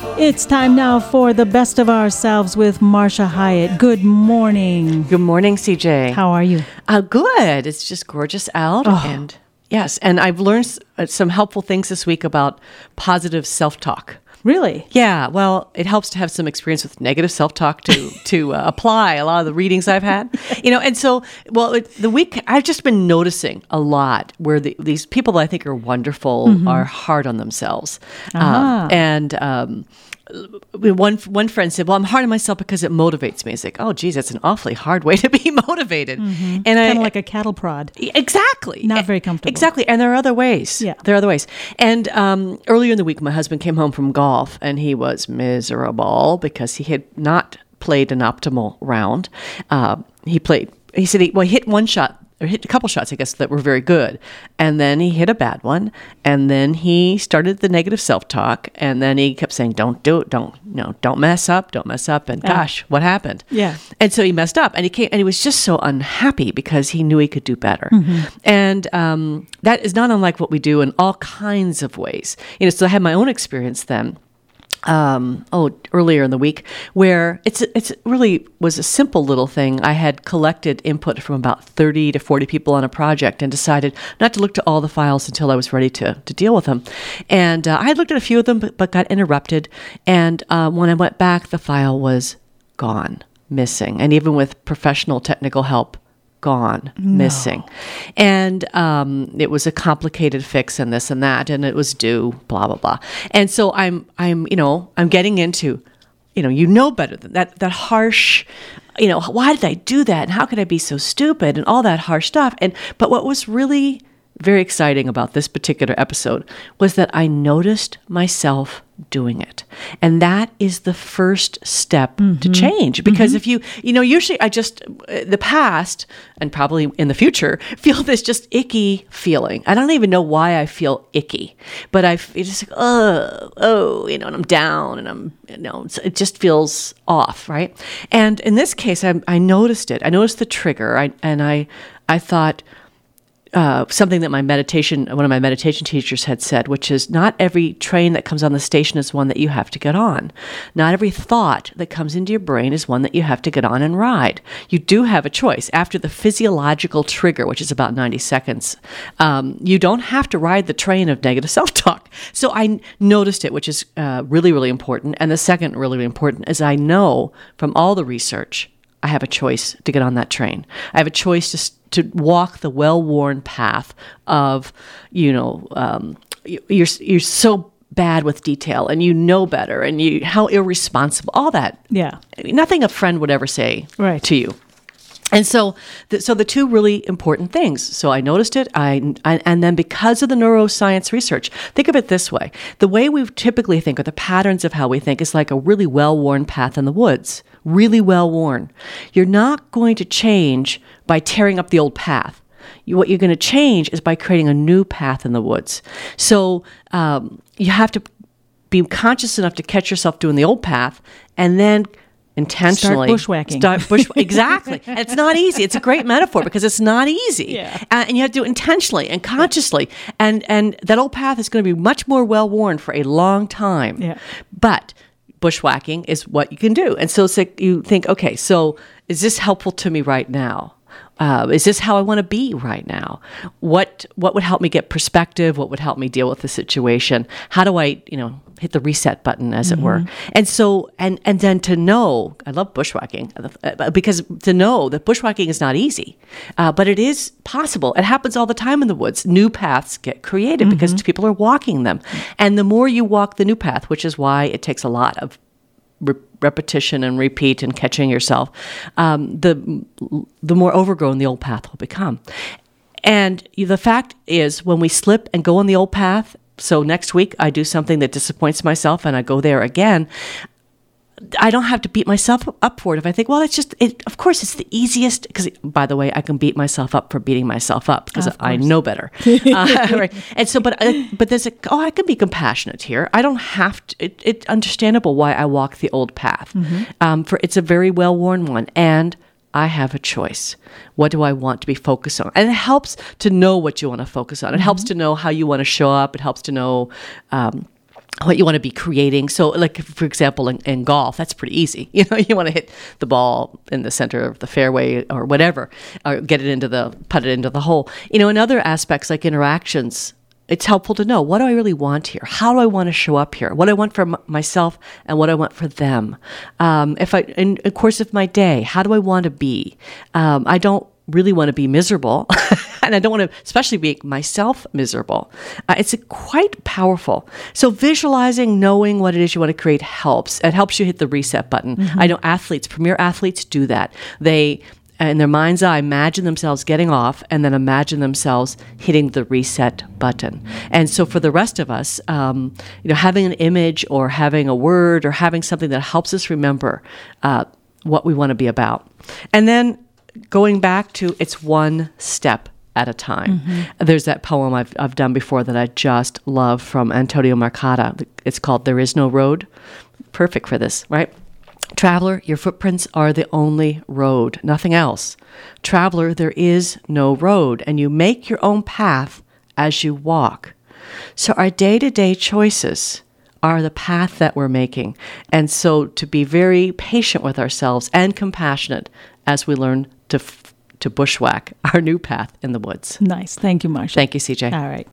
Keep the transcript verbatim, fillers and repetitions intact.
It's time now for the best of ourselves with Marsha Hyatt. Good morning. Good morning, C J. How are you? Uh, good. It's just gorgeous out. Oh. And yes, and I've learned s- some helpful things this week about positive self-talk. Really? Yeah, well, it helps to have some experience with negative self-talk to to uh, apply a lot of the readings I've had. You know, and so, well, it, the week, I've just been noticing a lot where the, these people that I think are wonderful mm-hmm. are hard on themselves. Ah. Um, and um, one one friend said, well, I'm hard on myself because it motivates me. It's like, oh, geez, that's an awfully hard way to be motivated. Mm-hmm. And kind of like a cattle prod. Exactly. Not very comfortable. Exactly. And there are other ways. Yeah. There are other ways. And um, earlier in the week, my husband came home from golf and he was miserable because he had not played an optimal round. Uh, he played, he said, he, well, he hit one shot, or hit a couple shots, I guess, that were very good. And then he hit a bad one. And then he started the negative self-talk. And then he kept saying, don't do it. Don't, no, don't mess up. Don't mess up. And gosh, uh, what happened? Yeah. And so he messed up and he came and he was just so unhappy because he knew he could do better. Mm-hmm. And um, that is not unlike what we do in all kinds of ways. You know, so I had my own experience then. Um, oh, earlier in the week, where it's it's really was a simple little thing. I had collected input from about thirty to forty people on a project and decided not to look to all the files until I was ready to to deal with them. And uh, I had looked at a few of them, but, but got interrupted. And uh, when I went back, the file was gone, missing. And even with professional technical help, gone, no. missing. And um, it was a complicated fix and this and that, and it was due, blah, blah, blah. And so I'm, I'm, you know, I'm getting into, you know, you know better than that, that harsh, you know, why did I do that? And how could I be so stupid? And all that harsh stuff. And, but what was really very exciting about this particular episode was that I noticed myself doing it. And that is the first step mm-hmm. to change. Because mm-hmm. if you, you know, usually I just, the past and probably in the future, feel this just icky feeling. I don't even know why I feel icky, but I it's just like, oh, oh, you know, and I'm down and I'm, you know, it just feels off, right? And in this case, I, I noticed it. I noticed the trigger. I, and I, I thought, Uh, something that my meditation, one of my meditation teachers had said, which is not every train that comes on the station is one that you have to get on. Not every thought that comes into your brain is one that you have to get on and ride. You do have a choice. After the physiological trigger, which is about ninety seconds, um, you don't have to ride the train of negative self-talk. So I noticed it, which is uh, really, really important. And the second really, really important is I know from all the research, I have a choice to get on that train. I have a choice to to walk the well-worn path of, you know, um, you're you're so bad with detail, and you know better, and you how irresponsible, all that. Yeah, nothing a friend would ever say right. to you. And so, the, so the two really important things. So I noticed it, I, I and then because of the neuroscience research, think of it this way: the way we typically think, or the patterns of how we think, is like a really well-worn path in the woods. Really well worn. You're not going to change by tearing up the old path. You, what you're going to change is by creating a new path in the woods. So um, you have to be conscious enough to catch yourself doing the old path, and then intentionally start bushwhacking. Start bush exactly. And it's not easy. It's a great metaphor because it's not easy. Yeah. Uh, and you have to do it intentionally and consciously. And and that old path is going to be much more well worn for a long time. Yeah. But bushwhacking is what you can do. And so it's like you think, okay, so is this helpful to me right now? Uh, is this how I want to be right now? What what would help me get perspective? What would help me deal with the situation? How do I, you know, hit the reset button, as mm-hmm. it were? And so, and and then to know, I love bushwhacking, because to know that bushwhacking is not easy, uh, but it is possible. It happens all the time in the woods. New paths get created mm-hmm. because people are walking them. And the more you walk the new path, which is why it takes a lot of re- repetition and repeat and catching yourself, um, the the more overgrown the old path will become. And the fact is, when we slip and go on the old path, so next week I do something that disappoints myself and I go there again, I don't have to beat myself up for it. If I think, well, it's just, it, of course, it's the easiest, because, by the way, I can beat myself up for beating myself up because I know better. uh, right. And so, but, uh, but there's a, oh, I can be compassionate here. I don't have to, it, it's understandable why I walk the old path. Mm-hmm. Um, for it's a very well-worn one. And I have a choice. What do I want to be focused on? And it helps to know what you want to focus on. It mm-hmm. helps to know how you want to show up. It helps to know, um, what you want to be creating. So like, for example, in, in golf, that's pretty easy. You know, you want to hit the ball in the center of the fairway or whatever, or get it into the, put it into the hole. You know, in other aspects like interactions, it's helpful to know, what do I really want here? How do I want to show up here? What I want for m- myself and what I want for them. Um, if I, in the course of my day, how do I want to be? Um, I don't really want to be miserable. And I don't want to especially make myself miserable. Uh, it's a quite powerful. So visualizing, knowing what it is you want to create helps. It helps you hit the reset button. Mm-hmm. I know athletes, premier athletes do that. They, in their mind's eye, imagine themselves getting off and then imagine themselves hitting the reset button. And so for the rest of us, um, you know, having an image or having a word or having something that helps us remember uh, what we want to be about. And then going back to it's one step at a time. Mm-hmm. There's that poem I've, I've done before that I just love from Antonio Marcata. It's called There Is No Road. Perfect for this, right? Traveler, your footprints are the only road, nothing else. Traveler, there is no road, and you make your own path as you walk. So our day-to-day choices are the path that we're making. And so to be very patient with ourselves and compassionate as we learn to f- to bushwhack our new path in the woods. Nice. Thank you, Marsha. Thank you, C J. All right.